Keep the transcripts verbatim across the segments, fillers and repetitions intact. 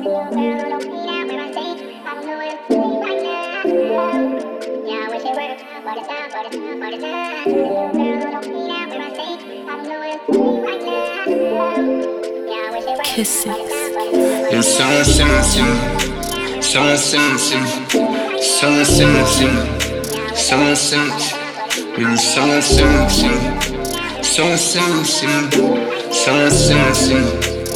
Kisses. You're so sensitive, so sensitive, so sensitive, so sensitive. You're so sensitive, so sensitive, so sensitive.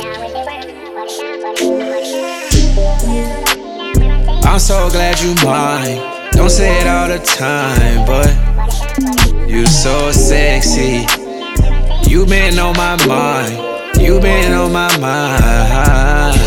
I'm so glad you mine. Don't say it all the time, but you so sexy. You been on my mind. You been on my mind.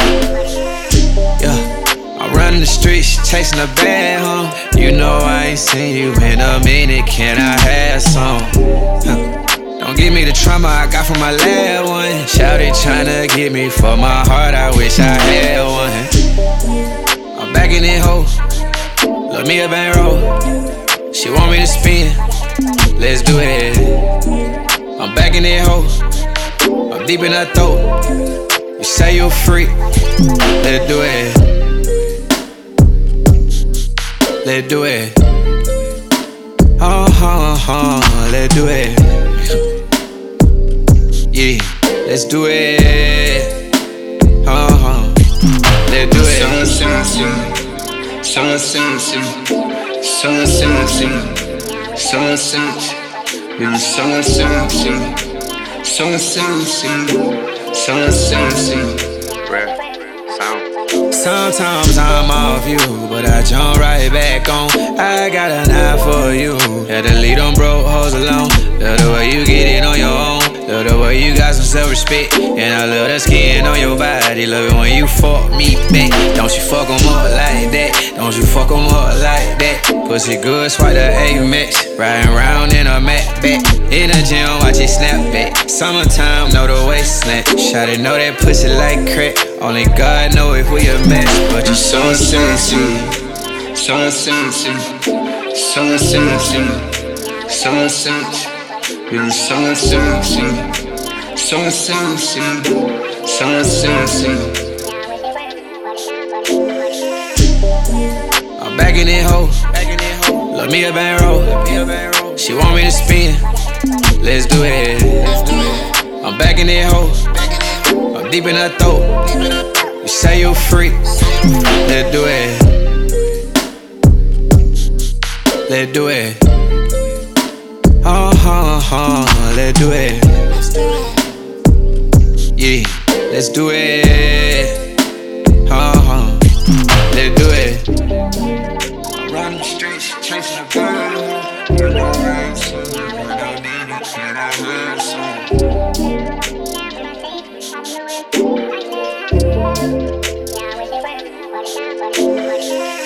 Yeah, I'm running the streets, chasing a bag, huh? You know I ain't seen you in a minute. Can I have some? Huh. Don't give me the trauma I got from my last one. Shawty tryna get me for my heart. I wish I had one. I'm back in that hoe. Love me a bankroll. She want me to spin. Let's do it. I'm back in that hoe. I'm deep in her throat. You say you're free. Let's do it. Let's do it. Uh huh, uh, let's do it. Yeah, let's do it. Uh huh, let's do it. So sensitive, so sensitive, so sensitive, so sensitive. You're so sensitive. So sensitive, so sensitive. Sometimes I'm off you, but I jump right back on. I got an eye for you. Had to leave them broke hoes alone. Love the way you get it on your own. Love the way you got some self-respect. And I love the skin on your body. Love it when you fuck me back. Don't you fuck 'em up like that. Don't you fuck 'em up like that. Pussy good, swipe the A-Max. Riding around in a Mac back. In the gym, watch it snap back. Summertime, know the waist snap. Shawty know that pussy like crack. Only God know if we a match. But you so sensitive, so sensitive, so sensitive, so sensitive. You're so sensitive, so sensitive, so sensitive. I'm back in that hoe. Love me a bankroll. She want me to spin. Let's do it. I'm back in that hoe. I'm deep in her throat. You say you're free. Let's do it. Let's do it. Uh huh, uh, let's do it. Yeah, let's do it. Uh huh, let's do it. Run the streets, chasing a girl. You know I ain't seen you, but I need it. Can I have some?